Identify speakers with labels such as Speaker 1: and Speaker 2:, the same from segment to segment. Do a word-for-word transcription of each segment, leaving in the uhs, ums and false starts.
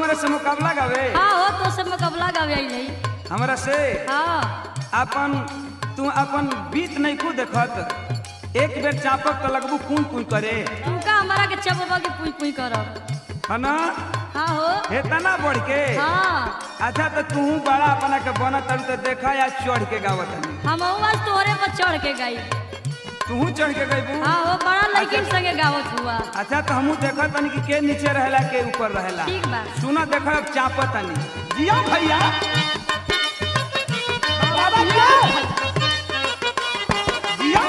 Speaker 1: हमारे से मुकाबला गावे?
Speaker 2: हाँ हो तो से मुकाबला गावे आई नहीं
Speaker 1: हमारा से
Speaker 2: हाँ
Speaker 1: अपन तू अपन बीत नहीं को देखत एक बेर चापक तो लगबू कून कून करे
Speaker 2: तुमका हमारा के चबबा के पुई पुई करब
Speaker 1: है ना?
Speaker 2: हाँ हो
Speaker 1: हेतना बढ़ के
Speaker 2: हाँ
Speaker 1: अच्छा तो तू बड़ा अपना के बना तब तो देखा या चढ़ के गावत हनी
Speaker 2: हम आज तोहरे पर चढ़ के गई
Speaker 1: तू चढ़ के गईबू
Speaker 2: हाँ हो बड़ा लड़किन संगे गावत हुआ
Speaker 1: अच्छा तो हमू देखत हनी कि के नीचे रहेला के ऊपर रहेला
Speaker 2: ठीक बा
Speaker 1: सुना देखा अब चापत हनी जिया भैया
Speaker 3: बाबा जिया
Speaker 1: जिया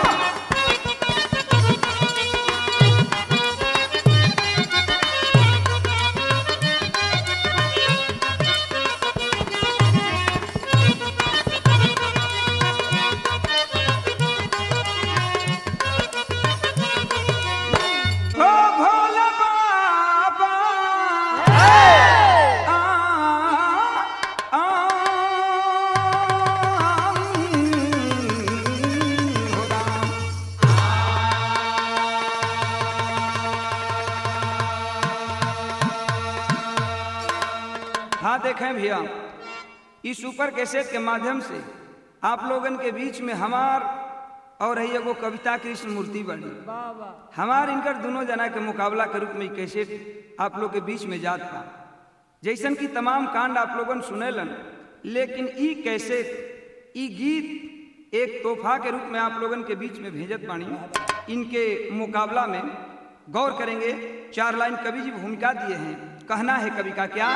Speaker 1: हाँ देखें भैया इस सुपर कैसेट के माध्यम से आप लोगन के बीच में हमार और है एगो कविता कृष्ण मूर्ति बनी हमार इनकर दोनों जना के मुकाबला के रूप में कैसेट आप लोग के बीच में जात था जैसन की तमाम कांड आप लोगन सुनेलन लेकिन ई कैसेट ई गीत एक तोहफा के रूप में आप लोगन के बीच में भेजत बानी इनके मुकाबला में गौर करेंगे चार लाइन कवि जी भूमिका दिए हैं कहना है कवि का क्या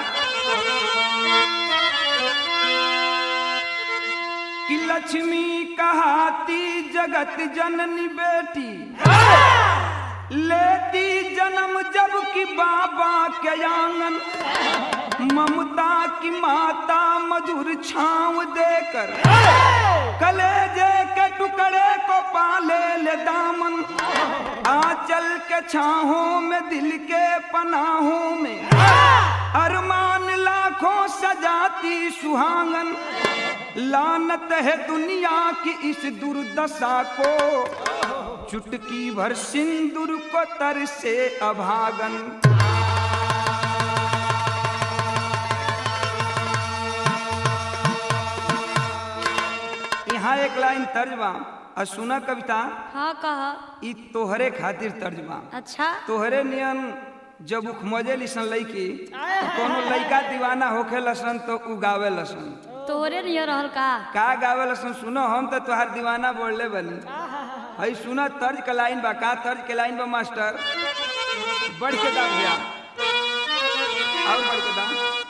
Speaker 1: कि लक्ष्मी कहाती जगत जननी बेटी लेती जन्म जब की बाबा के आंगन ममता की माता मधुर छांव देकर कलेजे के टुकड़े को पाले ले दामन आंचल के छाहों में दिल के पनाहों में अरमान लाखों सजाती सुहांगन लानत है दुनिया की इस दुर्दशा को चुटकी भर सिंदूर को तर से अभागन यहाँ एक लाइन तर्जमा और सुना कविता
Speaker 2: हाँ कहा
Speaker 1: ई तोहरे खातिर तर्जमा
Speaker 2: अच्छा
Speaker 1: तोहरे नियन जब उखमजे लिसन लईकी कोनो लइका दीवाना होखे लसन तो उ गावे लसन
Speaker 2: तोहरे नहीं रहल का
Speaker 1: का गावे लसन सुनो हम तो तुहार दीवाना बोलले बनी हई सुना तर्ज के लाइन बा का तर्ज के लाइन बा मास्टर बढ़ के दा भैया और बढ़ के दा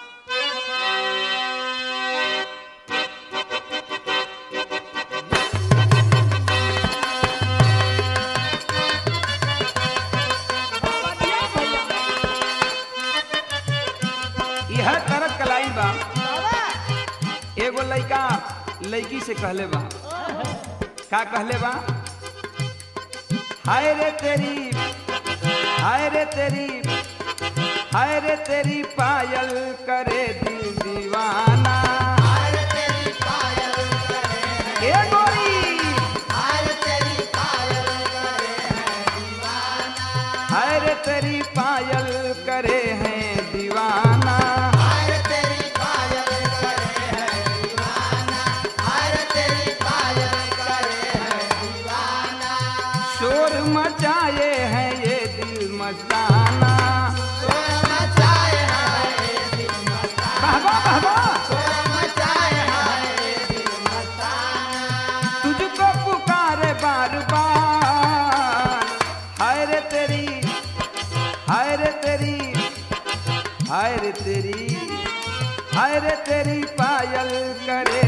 Speaker 1: यह तरज का लाइन बा एगो लइका लड़की से कहले बा का कहले बा हाय रे तेरी हाय रे तेरी हाय रे तेरी पायल करे दिल दीवाना हाय रे तेरी पायल करे ए गोरी हाय रे तेरी पायल करे है दीवाना हाय रे तेरी पायल करे है दीवाना मचाए हैं ये दिल मस्ताना मचाए हैं ये दिल मस्ताना मचाए हैं ये दिल मस्ताना तुझको पुकारे बार बार हाय रे तेरी हाय रे तेरी हाय रे तेरी हाय रे तेरी पायल करे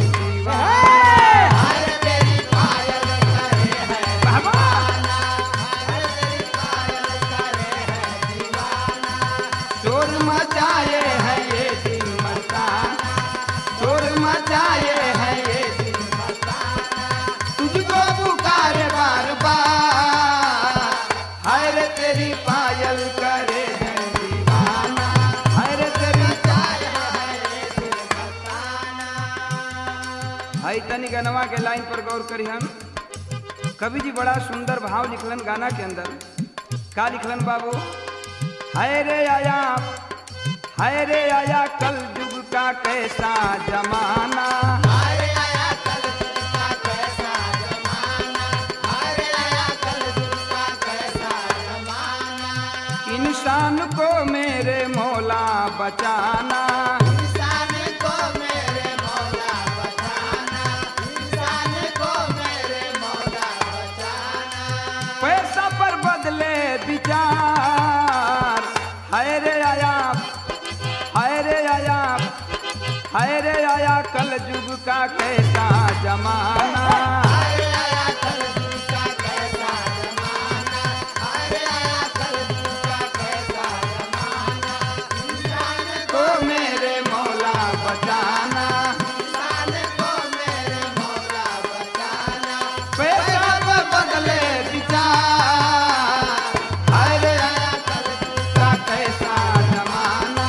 Speaker 1: मचाए हैं ये दिल मस्ताना शोर मचाए हैं ये दिल मस्ताना तुझको पुकारे बार बार हाय रे तेरी पायल करे है दीवाना हाय रे तेरी पायल है ये दिल मस्ताना हाय तनी गनवा के लाइन पर गौर करी हम कवि जी बड़ा सुंदर भाव लिखलन गाना के अंदर का लिखलन बाबू हाय रे आया हाय रे आया कल युग का कैसा जमाना,
Speaker 3: अरे आया कल युग का कैसा जमाना, अरे आया कल युग का कैसा जमाना।
Speaker 1: इंसान को मेरे मौला बचाना,
Speaker 3: इंसान को मेरे मौला बचाना, इंसान को मेरे मौला बचाना।
Speaker 1: पैसा पर बदले विचार, हाय रे आया हाय रे आया हाय रे आया कल युग का कैसा जमाना,
Speaker 3: अरे आया कल युग का कैसा जमाना, अरे आया कल युग का कैसा जमाना। इंसान
Speaker 1: को मेरे मौला बचाना,
Speaker 3: इंसान को मेरे मौला बचाना।
Speaker 1: पैसा पर बदले विचार, हाय रे आया कल युग का कैसा जमाना।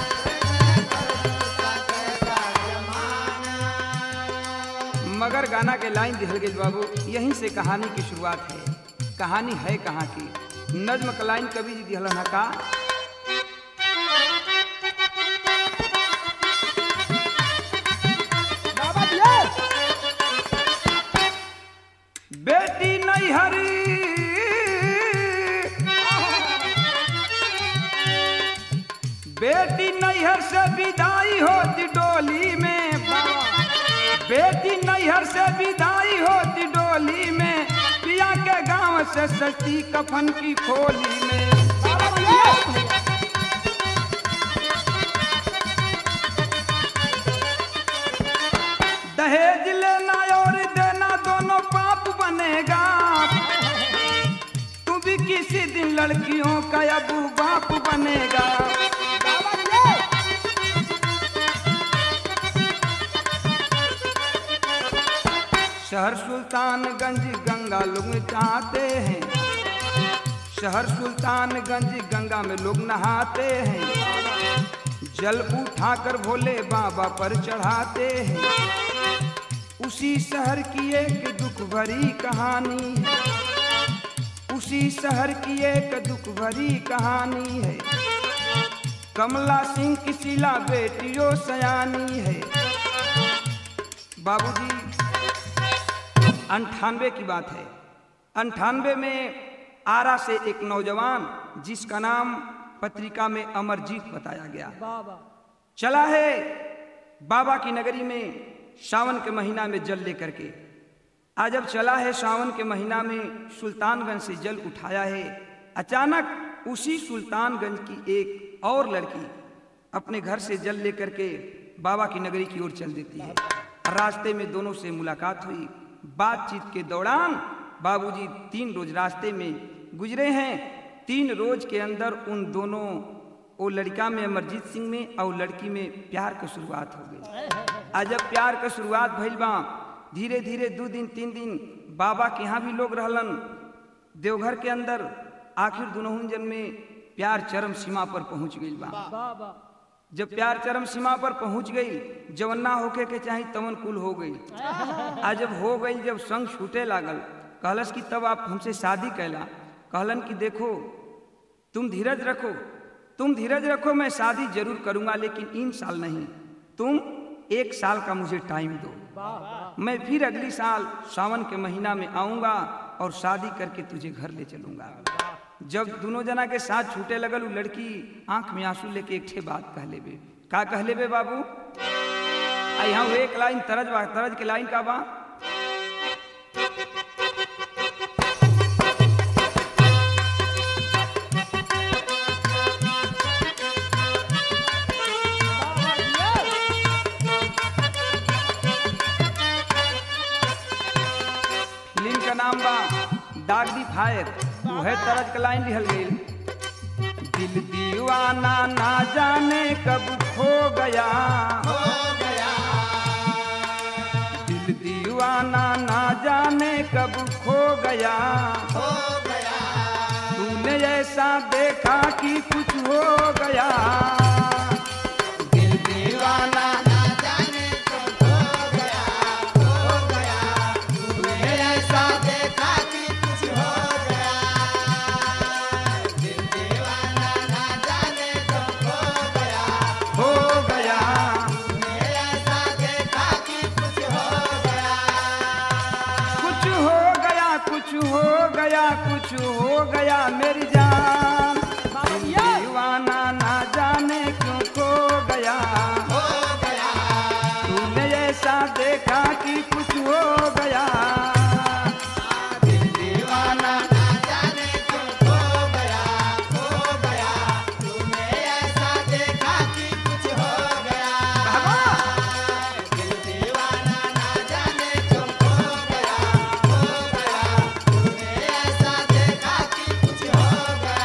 Speaker 1: मगर गाना के लाइन दिहल गई बाबू, यहीं से कहानी की शुरुआत है। कहानी है कहाँ की? नज्म का लाइन कवि जी दिहलन है का, बेटी नैहरी बेटी नैहर से विदाई होती डोली में, बेटी नैहर से विदाई होती डोली में, पिया के गांव से सस्ती कफन की खोली में। दहेज लेना और देना दोनों पाप बनेगा, तू भी किसी दिन लड़कियों का अबू बाप बनेगा। शहर सुल्तानगंज गंगा लोग चाहते हैं, शहर सुल्तानगंज गंगा में लोग नहाते हैं, जल उठाकर भोले बाबा पर चढ़ाते हैं। उसी शहर की एक दुख भरी कहानी है, उसी शहर की एक दुख भरी कहानी है। कमला सिंह की शीला बेटियों सयानी है। बाबूजी अंठानवे की बात है। अंठानवे में आरा से एक नौजवान जिसका नाम पत्रिका में अमरजीत बताया गया, चला है बाबा की नगरी में सावन के महीना में जल लेकर के। आज जब चला है सावन के महीना में सुल्तानगंज से जल उठाया है, अचानक उसी सुल्तानगंज की एक और लड़की अपने घर से जल लेकर के बाबा की नगरी की ओर चल देती है। रास्ते में दोनों से मुलाकात हुई। बातचीत के दौरान बाबूजी तीन रोज रास्ते में गुजरे हैं। तीन रोज के अंदर उन दोनों, वो लड़का में अमरजीत सिंह में और लड़की में प्यार की शुरुआत हो गई। आज जब प्यार की शुरुआत भइल बा, धीरे धीरे दो दिन तीन दिन बाबा के यहाँ भी लोग रहलन देवघर के अंदर। आखिर दोनों जन में प्यार चरम सीमा पर पहुंच गई बा। जब प्यार चरम सीमा पर पहुंच गई, जवन्ना होके के चाहे तवन कुल हो गई। आज जब हो गई, जब संग छूटे लागल, कहलस कि तब आप हमसे शादी कैला। कहलन कि देखो तुम धीरज रखो, तुम धीरज रखो, मैं शादी जरूर करूंगा, लेकिन इन साल नहीं, तुम एक साल का मुझे टाइम दो। मैं फिर अगली साल सावन के महीना में आऊंगा और शादी करके तुझे घर ले चलूंगा। जब दोनों जना के साथ छूटे लगल, लड़की आंख में आंसू लेके एक ठे बात कह लेबे। का कह लेबे बाबू? यहाँ एक लाइन तरज बा, तरज के लाइन का बा, फिल्म का नाम बा डाक दी फायर। वह तरज का लाइन लिखल गई, दिल दीवाना ना जाने कब खो गया,
Speaker 3: हो गया,
Speaker 1: दिल दीवाना ना जाने कब खो गया,
Speaker 3: हो गया,
Speaker 1: तूने ऐसा देखा कि कुछ हो गया,
Speaker 3: दिल दीवाना ना जाने कब हो गया, हो गया, तूने ऐसा देखा कि कुछ हो गया, दिल दीवाना ना जाने कब हो गया,
Speaker 1: गया मेरी जान, दीवाना ना जाने क्यों खो गया,
Speaker 3: हो गया
Speaker 1: तूने ऐसा देखा कि कुछ हो गया,
Speaker 3: दिल दीवाना ना जाने क्यों खो गया, हो गया तूने ऐसा देखा कि कुछ हो गया, दिल दीवाना ना जाने क्यों खो गया, हो गया तूने ऐसा देखा कि कुछ हो गया।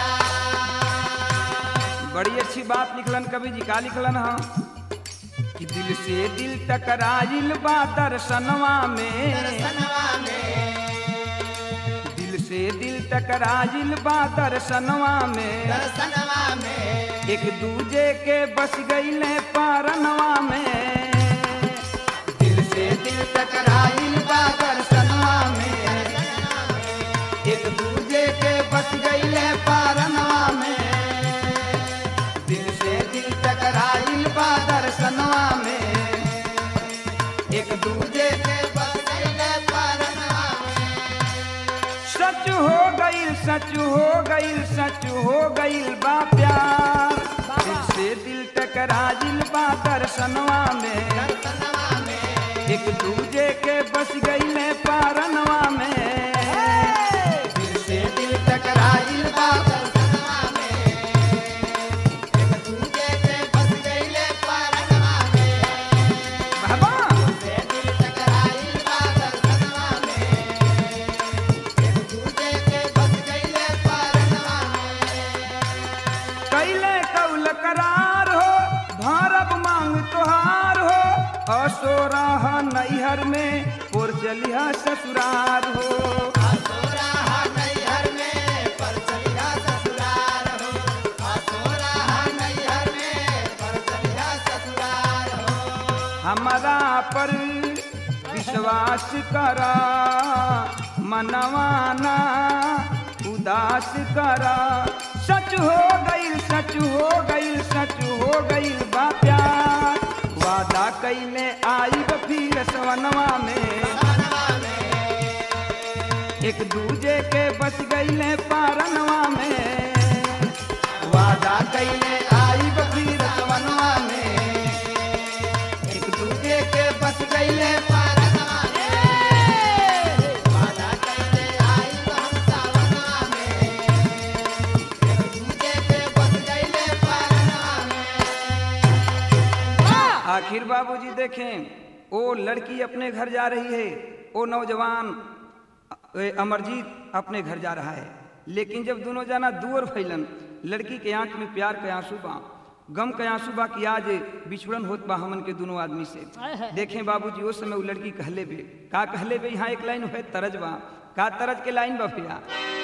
Speaker 1: बड़ी अच्छी बात लिखलन कवि जी। का लिखलन हाँ कि दिल से दिल टकराइल बा दर्शनवा में,
Speaker 3: दर्शनवा में,
Speaker 1: दिल से दिल टकराइल बा दर्शनवा में,
Speaker 3: दर्शनवा में,
Speaker 1: एक दूजे के बस गईले पारनवा में, दिल से दिल टकराइल बा दर्शनवा में, एक दूजे के बस गईले पारनवा में, दिल से दिल टकराइल बा दर्शनवा में, एक दूजे के बस
Speaker 3: बसैले परनवा में,
Speaker 1: सच हो गईल सच हो गईल सच हो गईल बा प्यार, दिल से दिल टकराइल बा दर्शनवा में,
Speaker 3: दर्शनवा में,
Speaker 1: एक दूजे के बस गईले पारनवा में, दिल से दिल टकराइल बा
Speaker 3: दर्शनवा में, एक दूजे के बस गईले परनवा में,
Speaker 1: बाबा
Speaker 3: से दिल टकराइल बा दर्शनवा में, एक दूजे के बस गईले परनवा में,
Speaker 1: कैले कौल करार हो भारब मांग तोहार हो, असोरा नैहर में पुर चलिया ससुरार हो,
Speaker 3: आसोरा नैहर में पर चलिया ससुरार हो, आसोरा नैहर में पर चलिया ससुरार हो,
Speaker 1: हमारा पर विश्वास करा मनवाना उदास करा, सच हो गईल सच हो गईल सच हो गईल बा प्यार, वादा कैले आई फिर सवनवा में,
Speaker 3: सवनवा में,
Speaker 1: एक दूजे के बस गईले पारनवा में, वादा कैले आई फिर सवनवा में, एक दूजे के बस गईले
Speaker 3: परनवा में, वादा कैले आई हम सवनवा में, एक दूजे के बस गईले परनवा में।
Speaker 1: आखिर बाबूजी देखें वो लड़की अपने घर जा रही है, वो नौजवान ए, अमरजीत अपने घर जा रहा है, लेकिन जब दोनों जाना दूर फैलन, लड़की के आंख में प्यार के आंसू बा, गम के आंसू बा कि आज बिछुड़न होत बा हमन के दोनों आदमी से। देखें बाबूजी उस समय वो लड़की कहले बे का कहले बे, यहाँ एक लाइन है तरज बा, का तरज के लाइन बा भैया,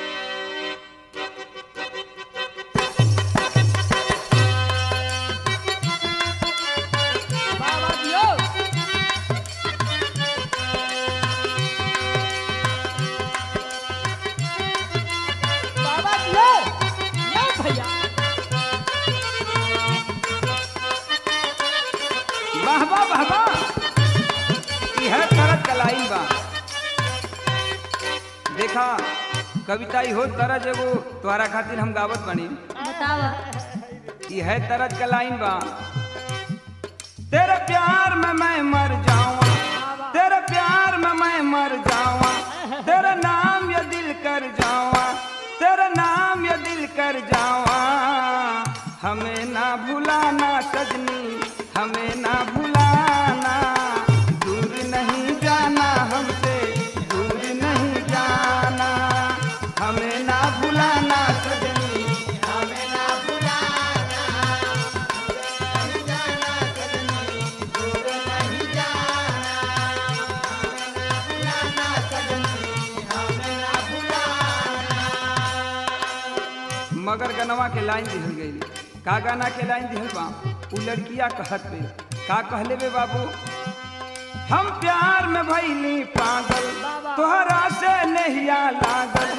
Speaker 1: वाह वाह वाह वाह, यह तरज का लाइन बा। देखा कविता ही हो तरज एगो तुम्हारा खातिर हम गावत बनी,
Speaker 2: बतावा।
Speaker 1: यह तरज का लाइन बा, तेरे प्यार में मैं मर जाऊं, तेरे प्यार में मैं मर जाऊं, तेरा नाम ये दिल कर जाऊं, तेरा नाम ये दिल कर जाऊं, हमें ना भुलाना सजनी हमें ना भुलाना, दूर नहीं जाना हमसे दूर नहीं जाना, हमें ना भुलाना सजनी
Speaker 3: हमें ना भुलाना, नहीं जाना सजनी, दूर नहीं जाना, हमें ना भुलाना सजनी, हमें ना भुलाना।
Speaker 1: मगर गनवा के लाइन दिहल गई, का गाना के लाइन दिहल बा, उ लड़किया कहत पे का कहले बे बाबू, हम प्यार में भइली पागल तोहरा से नहिया लागल,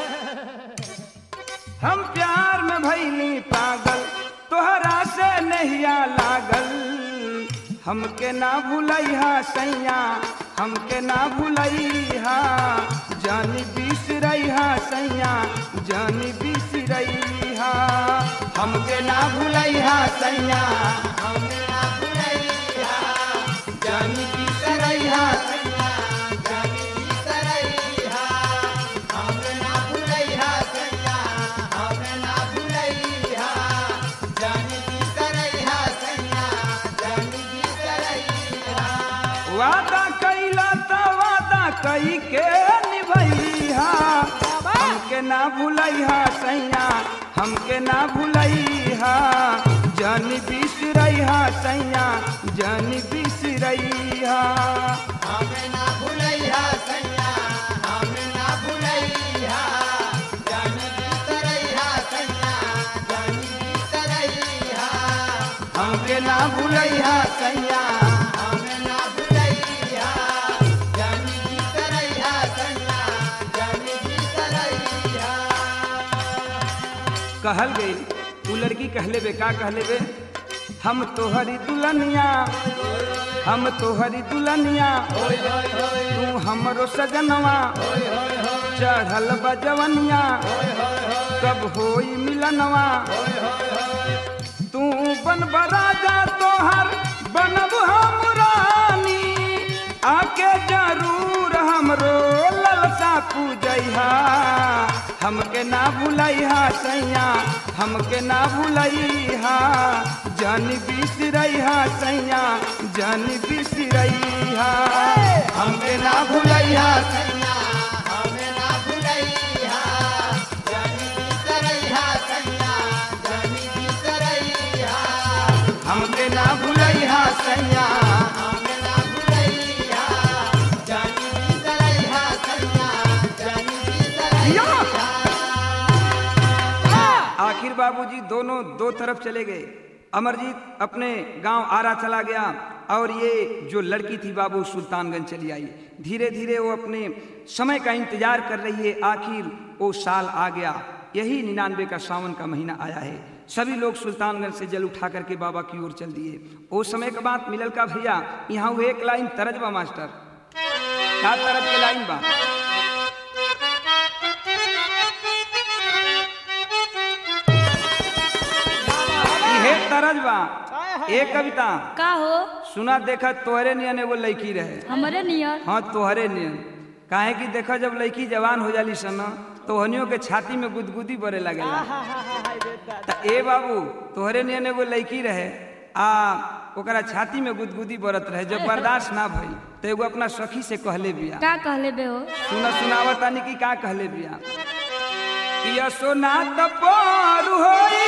Speaker 1: हम प्यार में भइली पागल तोहरा से नहिया लागल, हमके ना भुलैहा सैया हमके ना भुलैहा, जानी बिसरैहा सैया जानी बिसरैहा हमके ना भुलैहा सैया
Speaker 3: हमके ना भुलैहा
Speaker 1: जानी बिसरैहा
Speaker 3: सैया जानी बिसरैहा हमके ना भुलैहा सैया हमके ना भुलैहा जानी बिसरैहा सैया जानी बिसरैहा
Speaker 1: वादा कैला त वादा कई के निभैहा हमके ना भुलैहा सैया हमके ना भुलैहा जानी बिसरैहा सैया जानी बिसरैहा
Speaker 3: हमें ना भुलैहा सैया हमें ना भुलैहा जानी बिसरैहा सैया जानी बिसरैहा
Speaker 1: हमके ना भुलैहा सैया
Speaker 3: हमें ना भुलैहा जानी बिसरैहा सैया जानी बिसरैहा
Speaker 1: कहल गई तू लड़की कहले बे का कहले बे हम तोहरी दुल्हनिया हम तोहरी दुल्हनिया तू हमरो सजनवा चढ़ल बजवनिया कब होई मिलनवा तू बन राजा तोहर बनब हम रानी आके जरूर हमरो ललसा पूजैहा हमके ना भुलैहा सैया हमके ना भुलैहा जानी बिसरैहा सैया जानी बिसरैहा हमके ना भुलैहा
Speaker 3: सैया हमें ना भुलैहा जानी बिसरैहा सैया जानी बिसरैहा
Speaker 1: हमके ना भुलैहा सैया
Speaker 3: हमें ना भुलैहा जानी बिसरैहा सैया जानी बिसरैहा
Speaker 1: आखिर बाबूजी दोनों दो तरफ चले गए। अमरजीत अपने गांव आरा चला गया और ये जो लड़की थी बाबू सुल्तानगंज चली आई। धीरे धीरे वो अपने समय का इंतजार कर रही है। आखिर वो साल आ गया, यही निन्यानवे का सावन का महीना आया है। सभी लोग सुल्तानगंज से जल उठा करके बाबा की ओर चल दिए। वो समय के बाद मिलल का भैया यहाँ वो एक लाइन तरज बा मास्टर, का तरज के लाइन बा तरज बा एक कविता
Speaker 2: का हो
Speaker 1: सुना देखा तोहरे नियन एगो लड़की रहे
Speaker 2: हमरे नियर
Speaker 1: हाँ तोहरे नियन काहे कि देखा जब लड़की जवान हो जाली सन तो हनियों के छाती में गुदगुदी बरे लगेला। त ए बाबू तोहरे नियन एगो लड़की रहे आ ओकरा छाती में गुदगुदी बरत रहे। जब बर्दाश्त ना भइल तो एगो अपना सखी से कहले बिया।
Speaker 2: का कहले बे हो
Speaker 1: सुना सुनावतानी की का कहले बिया कि सोना त पार होई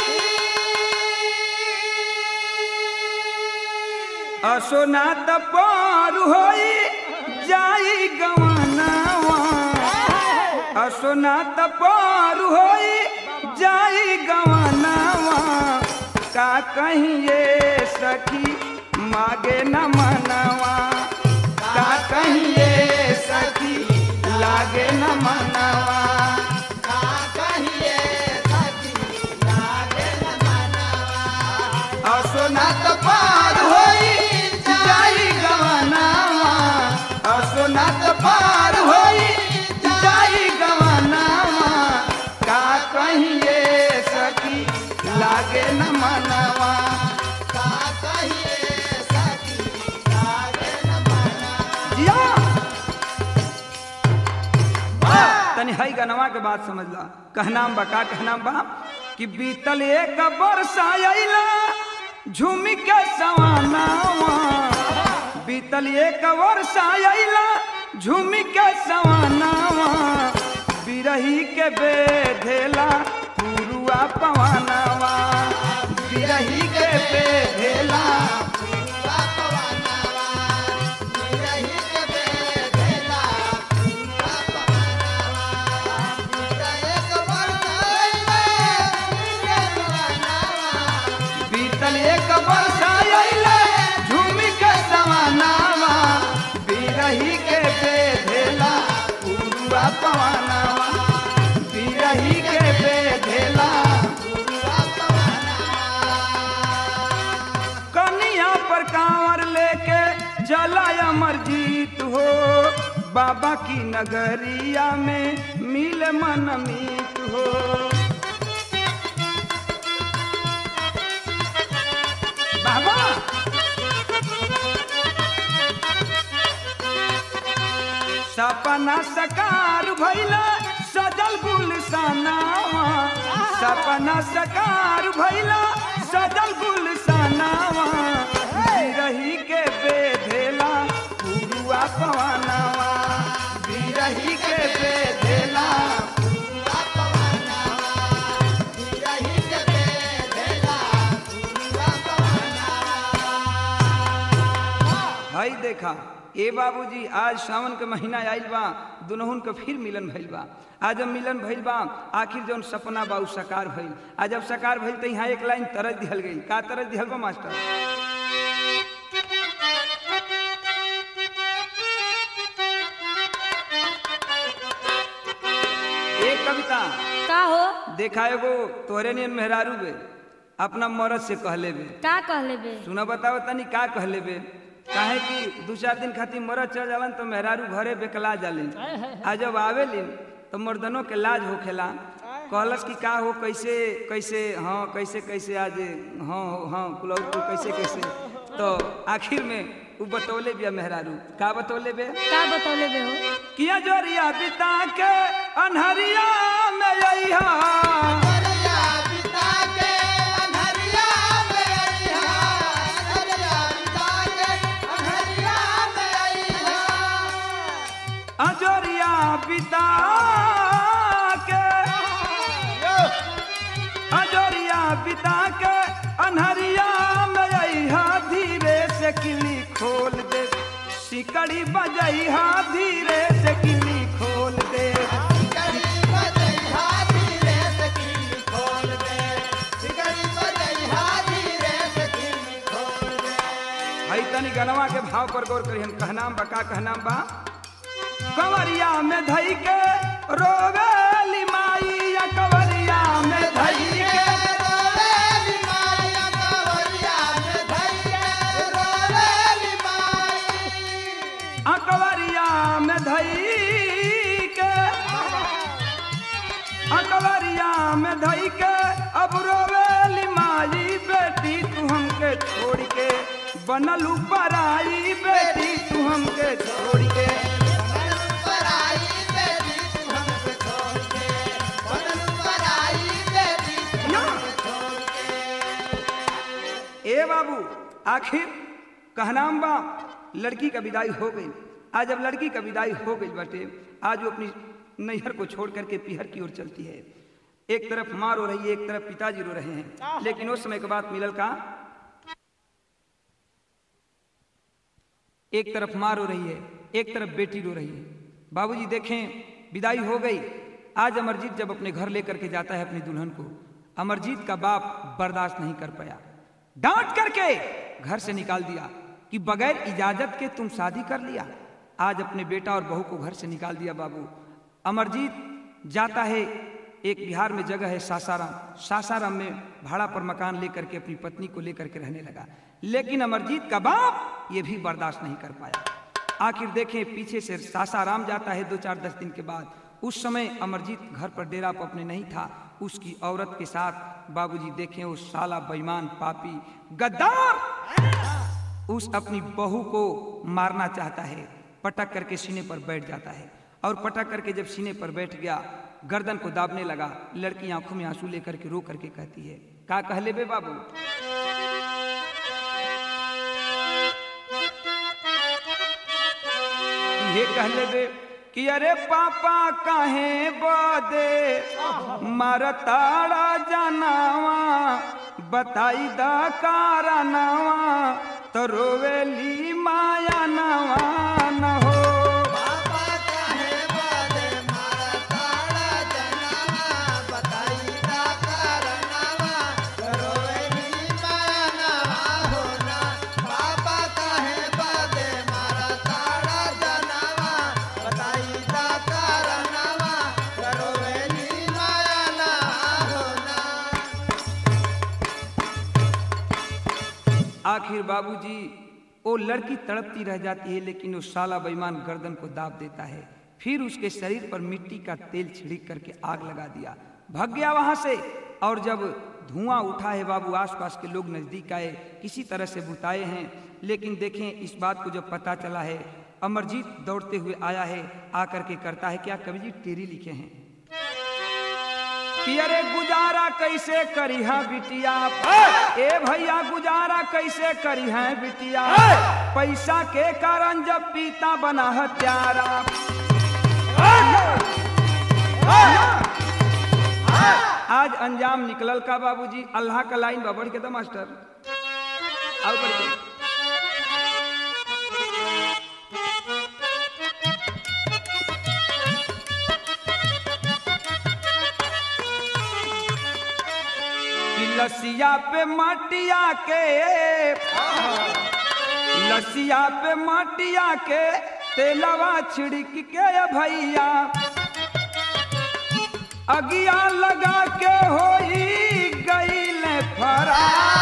Speaker 1: असोना त पार होई जाई गवानावा असोना त पार होई जाई गवानावा का कहिए सखी मागे न मनवा का कहिए सखी लागे न मनवा
Speaker 3: का कहिए सखी लागे न मनवा
Speaker 1: असोना त पार होई जाई गवानावा असोना त पार होई जाई गवानावा का कहिए सखी लागे न मनवा
Speaker 3: का कहिए सखी लागे न मनवा
Speaker 1: जिया तनी हई गनवा के बात समझ ला। कहनाम बा का कहनाम बा कि बीतल एक बरस आइला झूमी के सवानावा बीतल एक वर्ष आइला झूमी के सवानावा बिरही के बेधेला पुरुआ पवानावा बिरही के बेधेला
Speaker 3: पुरुआ पवनवा बिरही के बेधेला पुरुआ पवनवा बिरही के बरसाइले
Speaker 1: बीतल एक वर्ष आइला झूमी के सवानावा बिरही के बेधेला पुरुआ पवानावा बिरही के बेधेला
Speaker 3: पुरुआ पवनवा
Speaker 1: कनिया पर कांवर लेके चला अमरजीत हो बाबा की नगरिया में मिल मन मीत हो। बाबा सपना सकार भइला सजल गुलशनावा, सपना सकार भइला सजल गुलशनावा, बिरही के बेधेला पुरुआ पवनवा, बिरही के बेधेला
Speaker 3: पुरुआ पवनवा, बिरही के बेधेला पुरुआ पवनवा।
Speaker 1: भाई देखा ए बाबूजी, आज सावन के महीना आइल बा, दुनहुन के फिर मिलन भइल बा। आज जब मिलन भइल बा, आखिर जौन सपना बा उ साकार भइल। आज जब साकार भइल तो यहाँ एक लाइन तरज दिहल गई। का तरज दिहल बा मास्टर? एक कविता
Speaker 2: का हो?
Speaker 1: देखा एगो तोहरे नियन मेहरारू बे अपना मरद से कहले बे।
Speaker 2: का कहले बे?
Speaker 1: सुना बताओ तनी का कहले बे। काहे कि दू चार दिन खातिर मरद चल जालन तो मेहरारू घरे बेकला जालिन। आ जब आवेलिन तो मर्दनों के लाज होखेला। कहलस कि का हो, कैसे कैसे हाँ कैसे कैसे आज हाँ हाँ कुलौ तू कैसे कैसे। तो आखिर में वो बतौले बिया मेहरारू। का बतौले बे?
Speaker 2: का बतौले बे हो?
Speaker 1: किया जोरिया बिता के अनहरिया में अइहा,
Speaker 3: अनहरिया बिता के अनहरिया में अइहा, अनहरिया बिता के अनहरिया में अइहा।
Speaker 1: अजोरिया बिता के अजोरिया बिता के अनहरिया में अइहा, धीरे से किली खोल दे सिकड़ी बजइहा, धीरे से किली खोल दे।
Speaker 3: सिकड़ी बजइहा, धीरे से किली खोल दे, सिकड़ी बजइहा, धीरे से किली खोल दे।
Speaker 1: हई तनी गनवा के भाव पर गौर करिहन। कहनाम बा, का कहनाम बा? कंवरिया में धई के रोवेली माई, या कंवरिया में धई के
Speaker 3: रोवेली माई, कंवरिया में धई के रोवेली माई।
Speaker 1: अकवरिया में धई के अकवरिया में धई के अब रोवेली माई, बेटी तू हमके छोड़ के बनलू पराई, बेटी तू हमके छोड़ के।
Speaker 3: बनलू पराई, बेटी तू हमके छोड़ के, बनलू पराई, बेटी तू हमके छोड़ के।
Speaker 1: ए बाबू, आखिर कहनाम बा लड़की का विदाई हो गई। आज जब लड़की का विदाई हो गई बाटे, आज वो अपनी नैहर को छोड़ करके पीहर की ओर चलती है। एक तरफ माँ रो रही है, एक तरफ पिताजी रो रहे हैं। लेकिन उस समय के बाद मिलल का, एक तरफ माँ रो रही है, एक तरफ बेटी रो रही है। बाबूजी देखें विदाई हो गई। आज अमरजीत जब अपने घर लेकर के जाता है अपनी दुल्हन को, अमरजीत का बाप बर्दाश्त नहीं कर पाया, डांट करके घर से निकाल दिया कि बगैर इजाजत के तुम शादी कर लिया। आज अपने बेटा और बहू को घर से निकाल दिया। बाबू अमरजीत जाता है, एक बिहार में जगह है सासाराम, सासाराम में भाड़ा पर मकान लेकर के अपनी पत्नी को लेकर के रहने लगा। लेकिन अमरजीत का बाप ये भी बर्दाश्त नहीं कर पाया। आखिर देखें पीछे से सासाराम जाता है दो चार दस दिन के बाद। उस समय अमरजीत घर पर डेरा पर अपने नहीं था, उसकी औरत के साथ बाबूजी देखें वो साला बेईमान पापी गद्दार उस अपनी बहू को मारना चाहता है। पटक करके सीने पर बैठ जाता है और पटक करके जब सीने पर बैठ गया गर्दन को दाबने लगा। लड़की आंखों में आंसू लेकर के रो करके कहती है, का कहले बे बाबू? ये कहले बे कि अरे पापा काहे बदे मारताड़ा जनावा, बताई दा कारनावा, तो रोवेली माया नवा न हो।
Speaker 3: पापा काहे बदे मारताड़ा जनावा, बताई दा कारनावा, रोवेली माया नवा हो ना। पापा काहे बदे मारताड़ा जनावा, बताई दा कारनावा, रोवेली माया नवा हो ना।
Speaker 1: आखिर बाबूजी वो लड़की तड़पती रह जाती है, लेकिन वो साला बेईमान गर्दन को दाब देता है। फिर उसके शरीर पर मिट्टी का तेल छिड़क करके आग लगा दिया, भाग गया वहां से। और जब धुआं उठा है बाबू, आसपास के लोग नजदीक आए, किसी तरह से बुताए हैं, लेकिन देखें इस बात को जब पता चला है, अमरजीत दौड़ते हुए आया है, आकर के करता है क्या, कवि जी टेरी लिखे हैं कि अरे गुजारा कैसे करी है बिटिया, ए भैया गुजारा कैसे करी है बिटिया, पैसा के कारण जब पीता बना हत्यारा। आज अंजाम निकलल का बाबूजी, अल्लाह का लाइन बबड़ के तो मास्टर आओ करके। लसिया पे माटिया के, लसिया पे माटिया के तेलवा छिड़क के भैया, अगिया लगा के होई गईल फरा।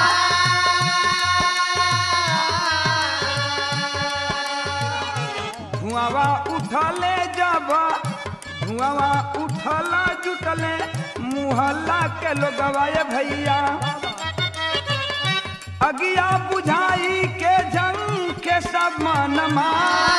Speaker 1: धुआवा उठले जब, धुआवा उठला जुटले मुहल्ला के लोगवा भैया, अगिया बुझाई के जंग के सब मनमा।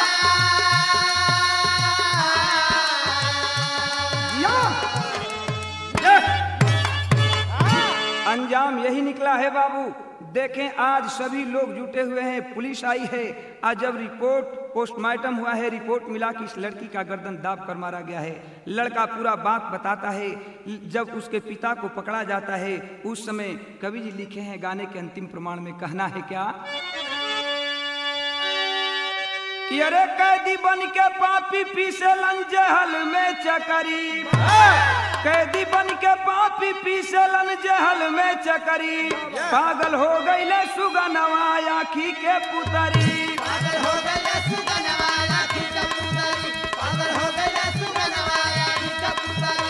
Speaker 1: अंजाम यही निकला है बाबू। देखें आज सभी लोग जुटे हुए हैं, पुलिस आई है। आज जब रिपोर्ट पोस्टमार्टम हुआ है, रिपोर्ट मिला कि इस लड़की का गर्दन दाब कर मारा गया है। लड़का पूरा बात बताता है। जब उसके पिता को पकड़ा जाता है, उस समय कवि जी लिखे हैं गाने के अंतिम प्रमाण में, कहना है क्या कि अरे कैदी बन के पापी पीसे जहल में चकरी, कैदी बन के पापी पीसलन जहल में चकरी, पागल हो गईले सुगनवा आखी के पुतरी,
Speaker 3: पागल हो गईले सुगनवा आखी के पुतरी, पागल हो गईले सुगनवा आखी के पुतरी।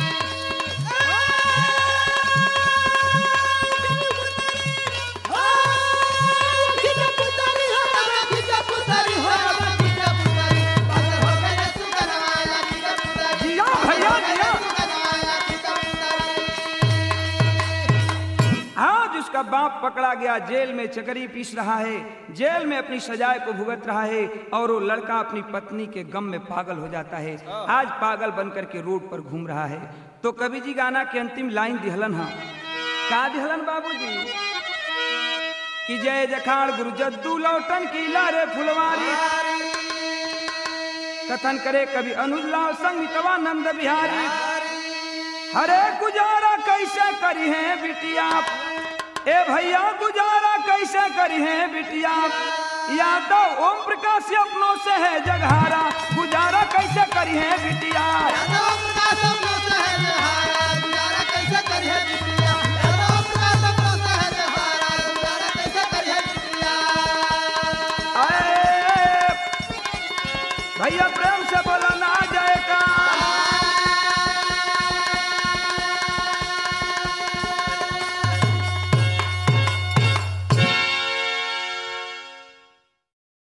Speaker 1: उसका बाप पकड़ा गया, जेल में चकरी पीस रहा है, जेल में अपनी सजाए को भुगत रहा है, और वो लड़का अपनी पत्नी के गम में पागल हो जाता है। आज पागल बनकर के रोड पर घूम रहा है। तो कवि जी गाना के अंतिम लाइन दिहलन है, का दिहलन बाबूजी कि जय जखाड़ गुरु जद्दू लौटन की लारे फुलवारी, कथन करे कवि अनुज लाल संगीतवा नंद बिहारी। हरे गुजारा कैसे करी है बिटिया, ए भैया गुजारा कैसे करी है बिटिया, यादव ओम प्रकाश अपनों से है जगहारा, गुजारा कैसे करी है बिटिया,
Speaker 3: यादव प्रकाश अपनों से है जगहारा, गुजारा कैसे करी है बिटिया, यादव प्रकाश अपनों से है जगहारा, गुजारा कैसे करी है बिटिया।
Speaker 1: भैया प्रेम से बोला ना जाएगा।